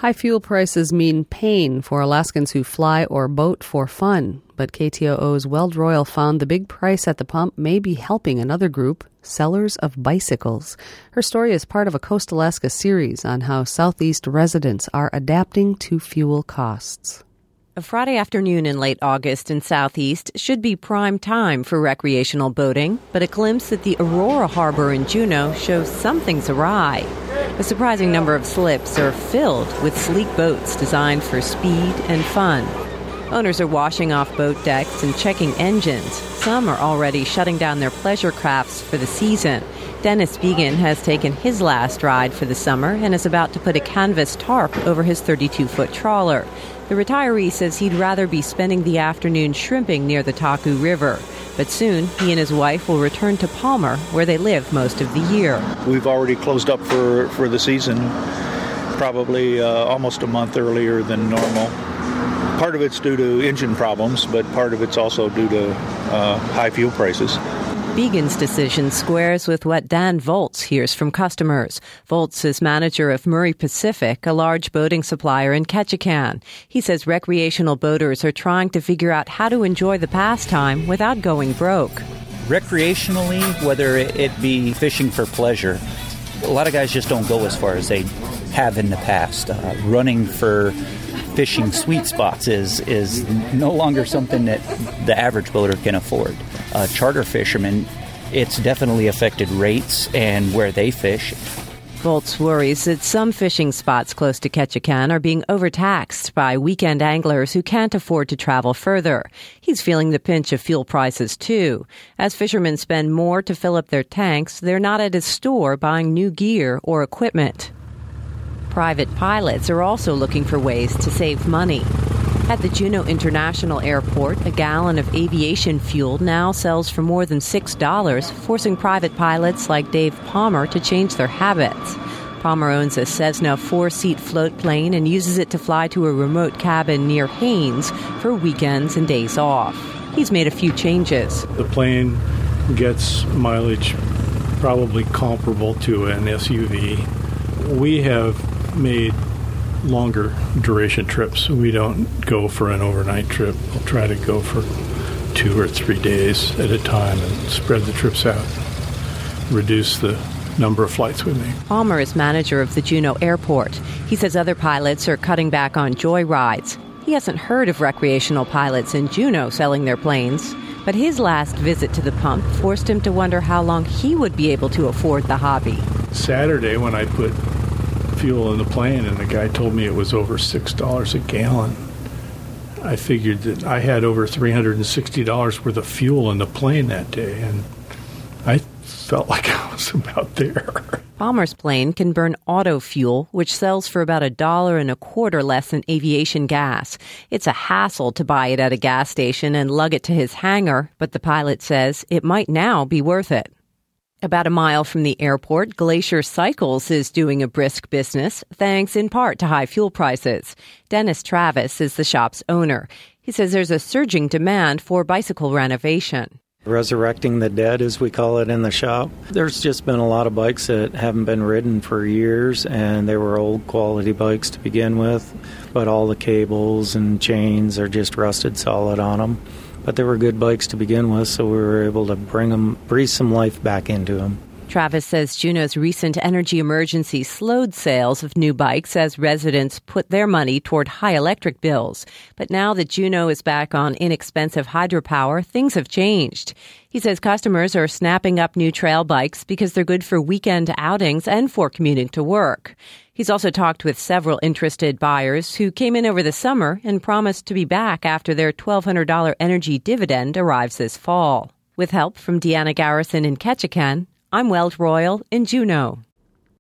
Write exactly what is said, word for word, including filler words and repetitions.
High fuel prices mean pain for Alaskans who fly or boat for fun. But K T O O's Weld Royal found the big price at the pump may be helping another group, sellers of bicycles. Her story is part of a Coast Alaska series on how Southeast residents are adapting to fuel costs. A Friday afternoon in late August in Southeast should be prime time for recreational boating, but a glimpse at the Aurora Harbor in Juneau shows something's awry. A surprising number of slips are filled with sleek boats designed for speed and fun. Owners are washing off boat decks and checking engines. Some are already shutting down their pleasure crafts for the season. Dennis Began has taken his last ride for the summer and is about to put a canvas tarp over his thirty-two-foot trawler. The retiree says he'd rather be spending the afternoon shrimping near the Taku River. But soon, he and his wife will return to Palmer, where they live most of the year. We've already closed up for, for the season, probably uh, almost a month earlier than normal. Part of it's due to engine problems, but part of it's also due to uh, high fuel prices. Began's decision squares with what Dan Volz hears from customers. Volz is manager of Murray Pacific, a large boating supplier in Ketchikan. He says recreational boaters are trying to figure out how to enjoy the pastime without going broke. Recreationally, whether it be fishing for pleasure, a lot of guys just don't go as far as they have in the past. Uh, running for fishing sweet spots is is no longer something that the average boater can afford. Uh, charter fishermen, it's definitely affected rates and where they fish. Volz worries that some fishing spots close to Ketchikan are being overtaxed by weekend anglers who can't afford to travel further. He's feeling the pinch of fuel prices, too. As fishermen spend more to fill up their tanks, they're not at a store buying new gear or equipment. Private pilots are also looking for ways to save money. At the Juneau International Airport, a gallon of aviation fuel now sells for more than six dollars, forcing private pilots like Dave Palmer to change their habits. Palmer owns a Cessna four-seat float plane and uses it to fly to a remote cabin near Haines for weekends and days off. He's made a few changes. The plane gets mileage probably comparable to an S U V. We have made longer duration trips. We don't go for an overnight trip. We'll try to go for two or three days at a time and spread the trips out, reduce the number of flights we make. Palmer is manager of the Juneau Airport. He says other pilots are cutting back on joy rides. He hasn't heard of recreational pilots in Juneau selling their planes, but his last visit to the pump forced him to wonder how long he would be able to afford the hobby. Saturday, when I put fuel in the plane and the guy told me it was over six dollars a gallon, I figured that I had over three hundred sixty dollars worth of fuel in the plane that day, and I felt like I was about there. Palmer's plane can burn auto fuel, which sells for about a dollar and a quarter less than aviation gas. It's a hassle to buy it at a gas station and lug it to his hangar, but the pilot says it might now be worth it. About a mile from the airport, Glacier Cycles is doing a brisk business, thanks in part to high fuel prices. Dennis Travis is the shop's owner. He says there's a surging demand for bicycle renovation. Resurrecting the dead, as we call it in the shop. There's just been a lot of bikes that haven't been ridden for years, and they were old quality bikes to begin with, but all the cables and chains are just rusted solid on them. But they were good bikes to begin with, so we were able to bring them, breathe some life back into them. Travis says Juneau's recent energy emergency slowed sales of new bikes as residents put their money toward high electric bills. But now that Juneau is back on inexpensive hydropower, things have changed. He says customers are snapping up new trail bikes because they're good for weekend outings and for commuting to work. He's also talked with several interested buyers who came in over the summer and promised to be back after their twelve hundred dollars energy dividend arrives this fall. With help from Deanna Garrison in Ketchikan, I'm Weld Royal in Juneau.